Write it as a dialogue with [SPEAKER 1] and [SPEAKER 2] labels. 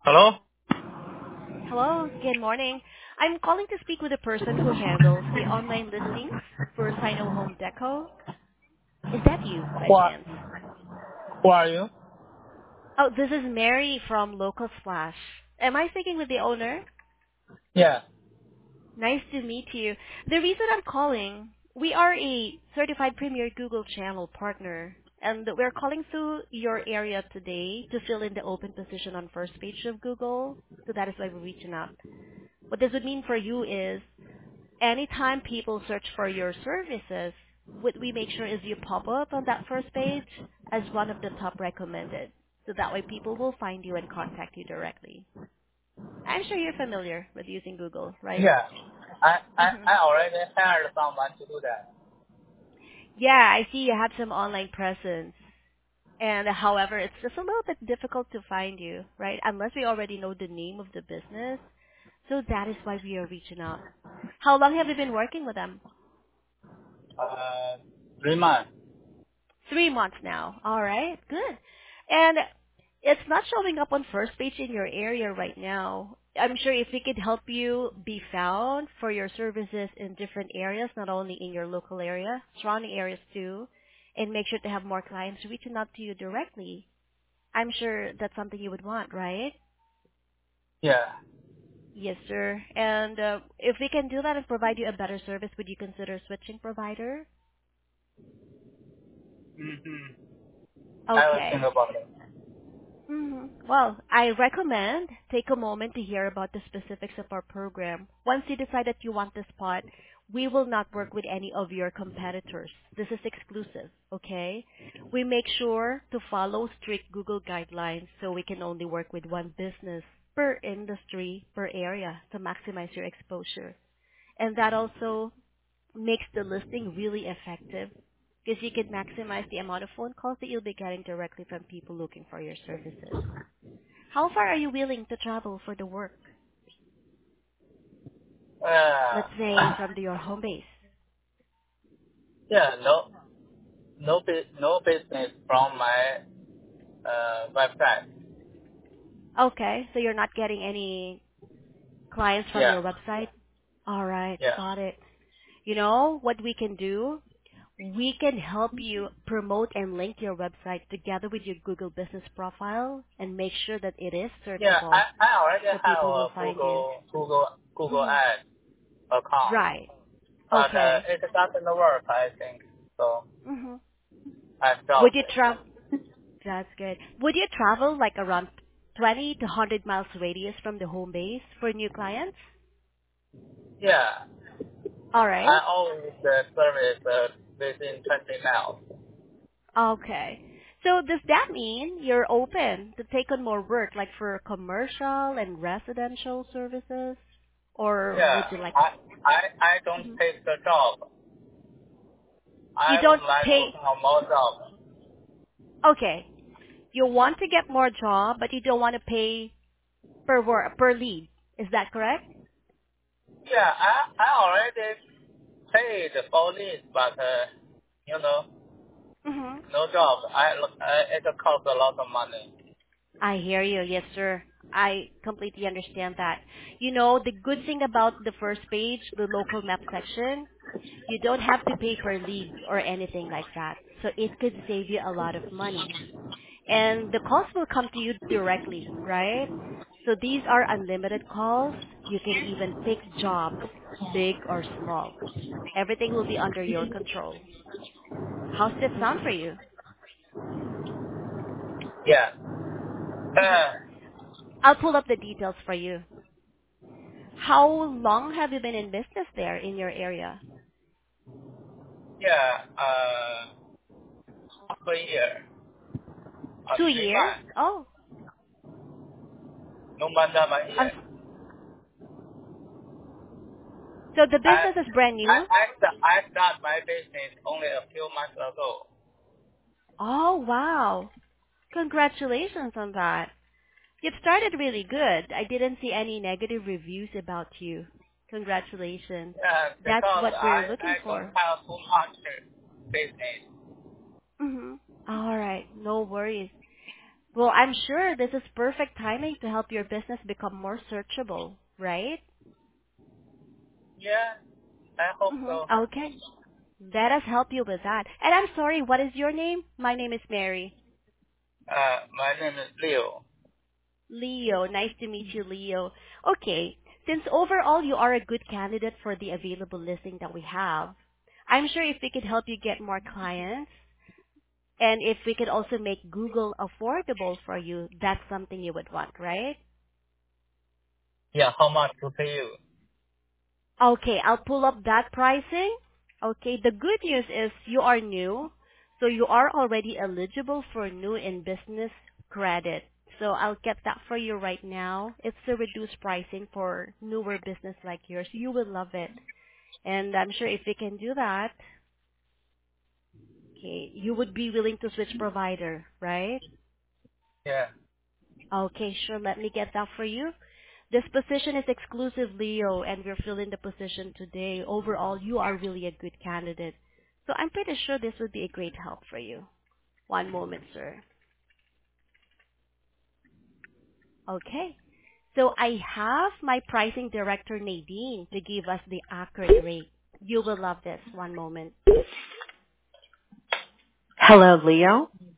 [SPEAKER 1] Hello?
[SPEAKER 2] Hello, good morning. I'm calling to speak with the person who handles the online listings for Sino Home Deco. Is that you, by
[SPEAKER 1] Who are,
[SPEAKER 2] chance?
[SPEAKER 1] who are you?
[SPEAKER 2] Oh, this is Mary from Local Splash. Am I speaking with the owner?
[SPEAKER 1] Yeah.
[SPEAKER 2] Nice to meet you. The reason I'm calling, we are a certified premier Google channel partner, and we're calling through your area today to fill in the open position on first page of Google. So that is why we're reaching out. What this would mean for you is anytime people search for your services, what we make sure is you pop up on that first page as one of the top recommended. So that way people will find you and contact you directly. I'm sure you're familiar with using Google, right?
[SPEAKER 1] Yeah.
[SPEAKER 2] hmm
[SPEAKER 1] I already hired someone to do that.
[SPEAKER 2] Yeah, I see you have some online presence. And however, it's just a little bit difficult to find you, right? Unless we already know the name of the business. So that is why we are reaching out. How long have you been working with them?
[SPEAKER 1] Uh, 3 months.
[SPEAKER 2] 3 months now. All right, good. And it's not showing up on first page in your area right now. I'm sure if we could help you be found for your services in different areas, not only in your local area, surrounding areas too, and make sure to have more clients reaching out to you directly. I'm sure that's something you would want, right?
[SPEAKER 1] Yeah.
[SPEAKER 2] Yes, sir. And if we can do that and provide you a better service, would you consider switching provider?
[SPEAKER 1] Mm-hmm. I will think
[SPEAKER 2] Okay.
[SPEAKER 1] about it.
[SPEAKER 2] Well, I recommend take a moment to hear about the specifics of our program. Once you decide that you want the spot, we will not work with any of your competitors. This is exclusive, okay? We make sure to follow strict Google guidelines so we can only work with one business per industry, per area to maximize your exposure. And that also makes the listing really effective because you can maximize the amount of phone calls that you'll be getting directly from people looking for your services. How far are you willing to travel for the work? Let's say from your home base.
[SPEAKER 1] Yeah, no business from my website.
[SPEAKER 2] Okay, so you're not getting any clients from
[SPEAKER 1] Yeah.
[SPEAKER 2] your website? All right,
[SPEAKER 1] Yeah.
[SPEAKER 2] got it. You know what we can do? We can help you promote and link your website together with your Google business profile and make sure that it is
[SPEAKER 1] Yeah,
[SPEAKER 2] searchable
[SPEAKER 1] I already
[SPEAKER 2] so
[SPEAKER 1] have
[SPEAKER 2] people
[SPEAKER 1] a
[SPEAKER 2] will find you.
[SPEAKER 1] Google
[SPEAKER 2] Mhm.
[SPEAKER 1] Ads account,
[SPEAKER 2] Right.
[SPEAKER 1] but
[SPEAKER 2] Okay.
[SPEAKER 1] it doesn't work, I think. So
[SPEAKER 2] Mhm.
[SPEAKER 1] I
[SPEAKER 2] Would
[SPEAKER 1] stopped
[SPEAKER 2] you
[SPEAKER 1] it.
[SPEAKER 2] travel? That's good. Would you travel like around 20 to 100 miles radius from the home base for new clients?
[SPEAKER 1] Yeah.
[SPEAKER 2] All
[SPEAKER 1] I
[SPEAKER 2] right.
[SPEAKER 1] always service within 20 miles.
[SPEAKER 2] Okay. So does that mean you're open to take on more work, like for commercial and residential services, or would
[SPEAKER 1] Yeah,
[SPEAKER 2] you like?
[SPEAKER 1] I don't
[SPEAKER 2] Mhm.
[SPEAKER 1] take the job.
[SPEAKER 2] You
[SPEAKER 1] I would
[SPEAKER 2] don't
[SPEAKER 1] like to
[SPEAKER 2] pay?
[SPEAKER 1] have more job.
[SPEAKER 2] Okay. You want to get more job, but you don't want to pay per work per lead. Is that correct?
[SPEAKER 1] Yeah, I already paid for this, but you know,
[SPEAKER 2] Mhm.
[SPEAKER 1] no job. It costs a lot of money.
[SPEAKER 2] I hear you. Yes, sir. I completely understand that. You know, the good thing about the first page, the local map section, you don't have to pay per lead or anything like that. So it could save you a lot of money. And the calls will come to you directly, right? So these are unlimited calls. You can even pick jobs, big or small. Everything will be under your control. How's this sound for you?
[SPEAKER 1] Yeah.
[SPEAKER 2] Mhm.
[SPEAKER 1] Uh,
[SPEAKER 2] I'll pull up the details for you. How long have you been in business there in your area?
[SPEAKER 1] yeah. Half a year. 3
[SPEAKER 2] 2 years?
[SPEAKER 1] months.
[SPEAKER 2] Oh,
[SPEAKER 1] No more than a
[SPEAKER 2] um,
[SPEAKER 1] year.
[SPEAKER 2] so the
[SPEAKER 1] I
[SPEAKER 2] business is brand
[SPEAKER 1] I
[SPEAKER 2] new?
[SPEAKER 1] I start my business only a few months ago.
[SPEAKER 2] Oh, wow. Congratulations on that. You've started really good. I didn't see any negative reviews about you. Congratulations.
[SPEAKER 1] Yeah,
[SPEAKER 2] That's
[SPEAKER 1] because
[SPEAKER 2] what we're looking
[SPEAKER 1] I don't
[SPEAKER 2] for.
[SPEAKER 1] have too much business.
[SPEAKER 2] Mm-hmm. All right. No worries. Well, I'm sure this is perfect timing to help your business become more searchable, right?
[SPEAKER 1] Yeah, I hope so.
[SPEAKER 2] Mm-hmm. Okay. Let us help you with that. And I'm sorry, what is your name? My name is Mary.
[SPEAKER 1] My name is Leo.
[SPEAKER 2] Leo. Nice to meet you, Leo. Okay. Since overall you are a good candidate for the available listing that we have, I'm sure if we could help you get more clients, and if we could also make Google affordable for you, that's something you would want, right?
[SPEAKER 1] Yeah, how much to pay you?
[SPEAKER 2] Okay, I'll pull up that pricing. Okay, the good news is you are new, so you are already eligible for new in business credit. So I'll get that for you right now. It's a reduced pricing for newer business like yours. You will love it. And I'm sure if we can do that, okay, you would be willing to switch provider, right?
[SPEAKER 1] Yeah.
[SPEAKER 2] Okay, sure. Let me get that for you. This position is exclusive, Leo, and we're filling the position today. Overall, you are really a good candidate. So I'm pretty sure this would be a great help for you. One moment, sir. Okay. So I have my pricing director, Nadine, to give us the accurate rate. You will love this. One moment.
[SPEAKER 3] Hello, Leo.